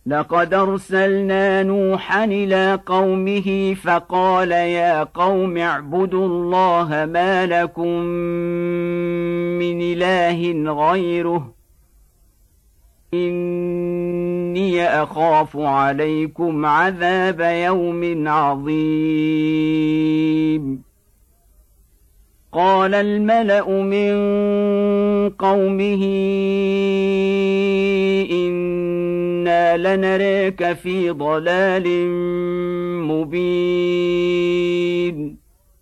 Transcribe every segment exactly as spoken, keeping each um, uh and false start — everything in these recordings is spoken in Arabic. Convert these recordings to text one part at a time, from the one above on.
لقد أرسلنا نوحا إلى قومه فقال يا قوم اعبدوا الله ما لكم من إله غيره إني أخاف عليكم عذاب يوم عظيم. قال الملأ من قومه إنا لنراك في ضلال مبين.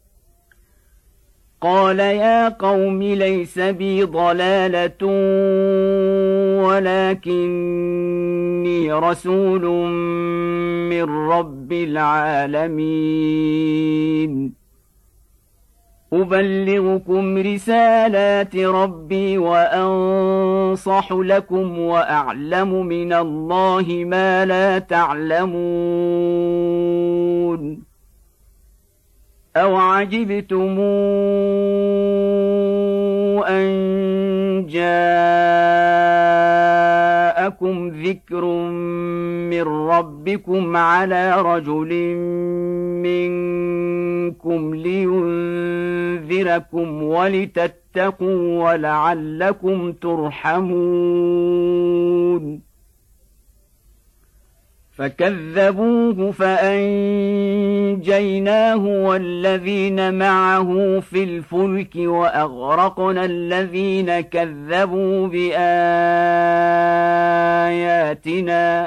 قال يا قوم ليس بي ضلالة ولكني رسول من رب العالمين أبلغكم رسالات ربي وأنصح لكم وأعلم من الله ما لا تعلمون. أو عجبتم أن جاءكم ذكر من ربكم على رجل منكم لينذركم ولتتقوا ولعلكم ترحمون. فكذبوه فأنجيناه والذين معه في الفلك وأغرقنا الذين كذبوا بآياتنا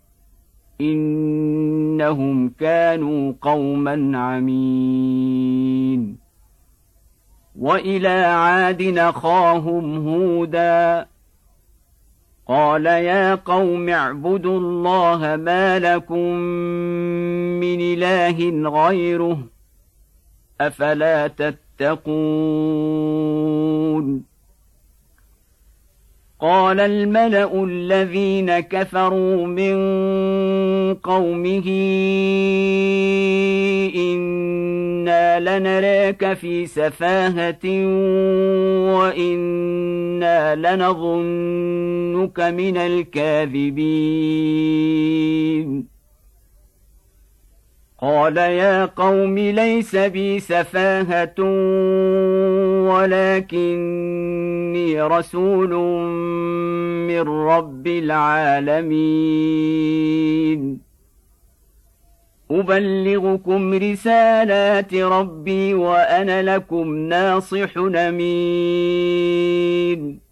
إنهم كانوا قوما عمين. وإلى عاد أخاهم هودا قال يا قوم اعبدوا الله ما لكم من إله غيره أفلا تتقون. قال الملأ الذين كفروا من قومه إنا لنراك في سفاهة وإنا لنظنك من الكاذبين. قال يا قوم ليس بي سفاهة ولكني رسول من رب العالمين أبلغكم رسالات ربي وأنا لكم ناصح أمين.